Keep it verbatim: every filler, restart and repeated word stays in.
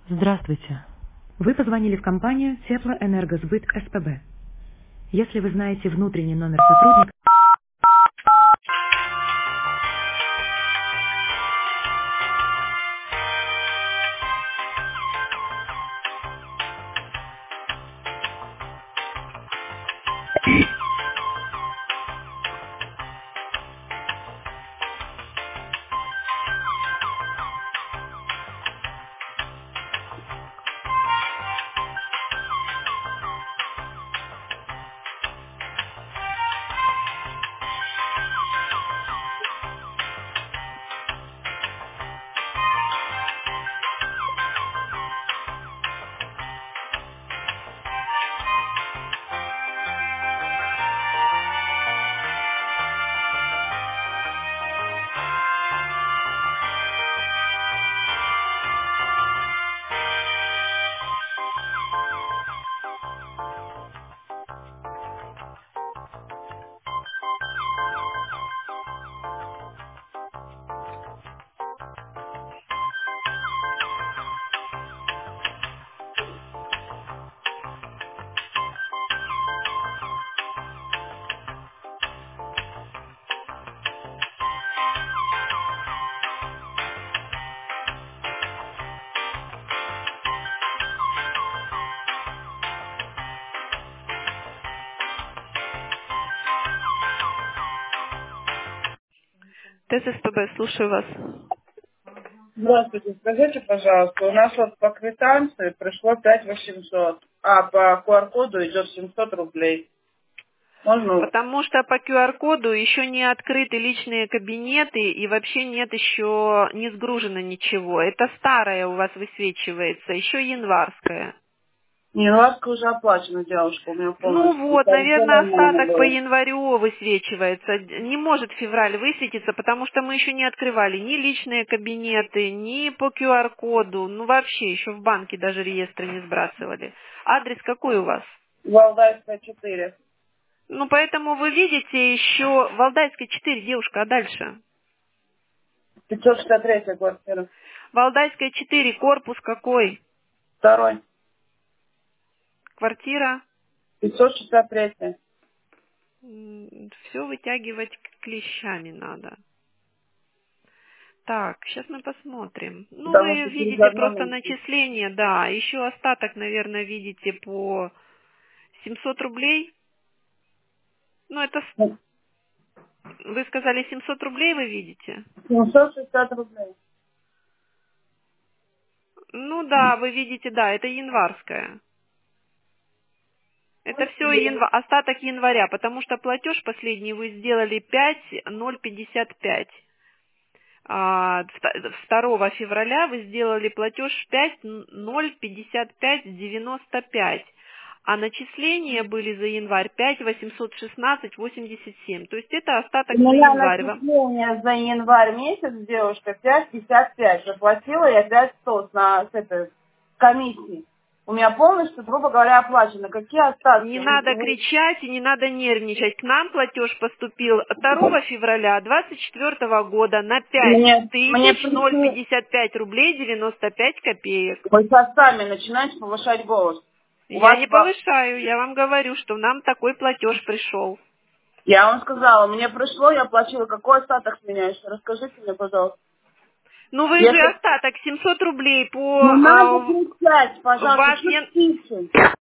Здравствуйте. Вы позвонили в компанию Теплоэнергосбыт СПБ. Если вы знаете внутренний номер сотрудника... ТССПБ, слушаю вас. Здравствуйте, скажите, пожалуйста, у нас вот по квитанции пришло пять тысяч восемьсот, а по ку ар коду идет семьсот рублей. Можно? Потому что по ку ар коду еще не открыты личные кабинеты и вообще нет еще, не сгружено ничего. Это старое у вас высвечивается, еще январское. Январская уже оплачена, девушка, у меня полностью. Ну вот, Там всё наверное, нормально остаток по было. январю высвечивается. Не может февраль высветиться, потому что мы еще не открывали ни личные кабинеты, ни по ку ар коду. Ну вообще, еще в банке даже реестры не сбрасывали. Адрес какой у вас? Валдайская четыре. Ну, поэтому вы видите еще Валдайская четыре, девушка, а дальше? пятьсот шестьдесят третья квартира. Валдайская четыре, корпус какой? Второй. Квартира? пятьсот шестьдесят третья. Все вытягивать клещами надо. Так, сейчас мы посмотрим. Ну, Потому вы что через видите одно просто месяц. начисление, да. Еще остаток, наверное, видите по семьсот рублей. Ну, это... с- Вы сказали семьсот рублей вы видите? семьсот шестьдесят рублей. Ну да, вы видите, да, это январская. Это все янва... остаток января, потому что платеж последний вы сделали пять ноль пятьдесят пять. А, второго февраля вы сделали платеж пять ноль пятьдесят пять девяносто пять. А начисления были за январь пять восемьсот шестнадцать восемьдесят семь. То есть это остаток У за меня январь. начисление за январь месяц, девушка, пять пятьдесят пять. Заплатила я пять сто на с этой комиссии. У меня полностью, грубо говоря, оплачено. Какие остатки? Не Вы- надо вы- кричать и не надо нервничать. К нам платеж поступил второго февраля двадцать четвёртого года на пять Мне, мне тысяч ноль пришли... пятьдесят пять рублей девяносто пять копеек. Вы сейчас сами начинаете повышать голос. У Я вас... не по- повышаю, я вам говорю, что нам такой платеж пришел. Я вам сказала, мне пришло, я оплатила. Какой остаток с меня еще? Расскажите мне, пожалуйста. Ну вы же Если... остаток семьсот рублей по... Не надо а, кричать, у пожалуйста, вас чуть не... тише.